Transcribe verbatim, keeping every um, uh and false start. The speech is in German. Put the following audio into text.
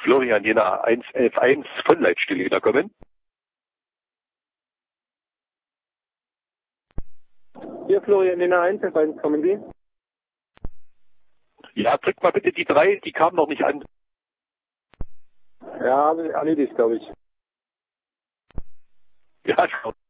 Florian Jena eins elf eins von Leitstelle wiederkommen. Hier Florian Jena eins elf eins, kommen Sie? Ja, drück mal bitte die drei, die kam noch nicht an. Ja, erledigt, glaube ich. Ja, schon.